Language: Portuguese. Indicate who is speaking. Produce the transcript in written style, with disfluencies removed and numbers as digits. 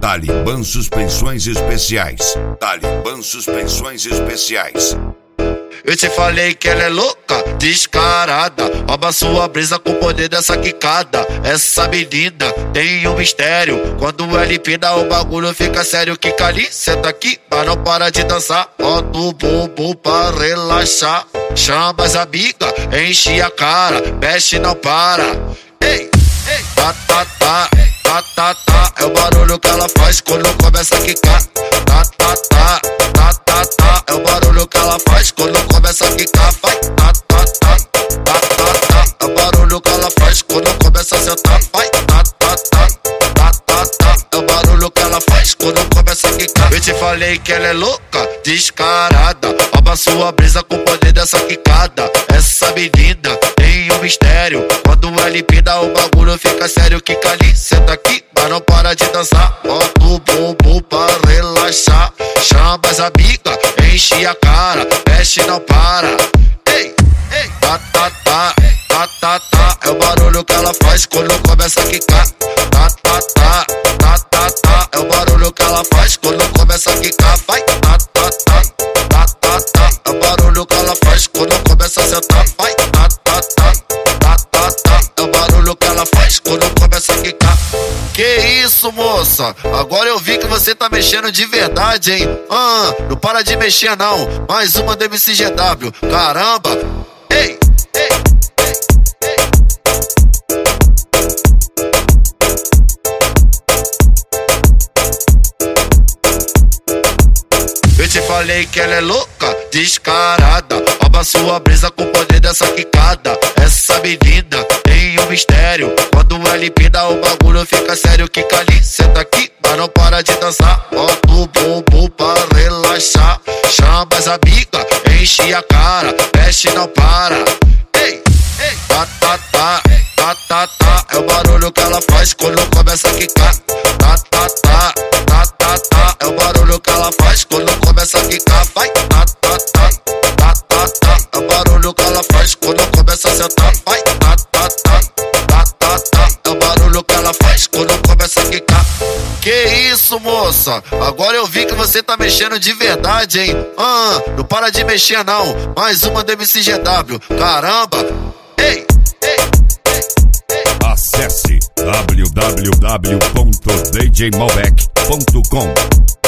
Speaker 1: Talibã Suspensões Especiais. Talibã Suspensões Especiais.
Speaker 2: Eu te falei que ela é louca, descarada. Rouba sua brisa com o poder dessa quicada. Essa menina tem um mistério. Quando ela empina o bagulho fica sério. Quica ali, senta aqui, mas não para de dançar. Bota o bumbum pra relaxar. Chama as amigas, enche a cara. Mexe, não para. Ei, ei, tá, tá, tá. Tá, tá, tá. É o barulho que ela faz quando começa a quicar. Tá, tá, tá. Tá, tá, tá. É o barulho que ela faz quando começa a quicar. Vai, tá, tá, tá. Tá, tá, tá. É o barulho que ela faz quando começa a sentar. Vai, tá, tá, tá. Tá, tá, tá. É o barulho que ela faz quando começa a quicar. Eu te falei que ela é louca, descarada. Rouba sua brisa com o poder dessa quicada. Essa menina tem um mistério. Quando ela empina o bagulho fica sério. Quica ali, senta aqui, mas não para de dançar. Bota o bumbum pra relaxar. Chama as amigas, enche a cara. Mexe, não para. Ei, ei, tá, tá, tá. Tá, tá, tá. É o barulho que ela faz quando começa a quicar. Tá, tá, tá. Tá, tá, tá. É o barulho que ela faz quando começa a quicar. Vai, tá, tá, tá. Tá, tá, tá. É o barulho que ela faz quando começa a sentar. Vai, tá, tá, tá. Tá, tá, tá. É o barulho que ela faz quando começa a quicar. Que isso, moça? Agora eu vi que você tá mexendo de verdade, hein? Não para de mexer não. Mais uma do MCGW. Caramba! Ei, ei, ei, ei. Eu te falei que ela é louca, descarada. Rouba sua brisa com o poder dessa quicada. Essa menina tem um mistério. Quando ela empina o bagulho fica sério. Quica ali, senta aqui, mas não para de dançar. Bota o bumbum pra relaxar. Chama as amigas, enche a cara. Mexe, não para. Ei, ei, tá, tá, tá. Tá, tá, tá. É o barulho que ela faz quando começa a quicar. Tá, tá, tá. Tá, tá, tá. É o barulho que ela faz quando começa a quicar. Vai, tá, tá, tá. Tá, tá, tá. É o barulho que ela faz quando começa a sentar. Vai, tá, tá, tá. Tá, tá, tá. É o barulho que ela faz quando começa a quicar. Que isso, moça? Agora eu vi que você tá mexendo de verdade, hein? Não para de mexer não. Mais uma do MCGW. Caramba! Ei, ei, ei, ei.
Speaker 1: Acesse www.djmalbec.com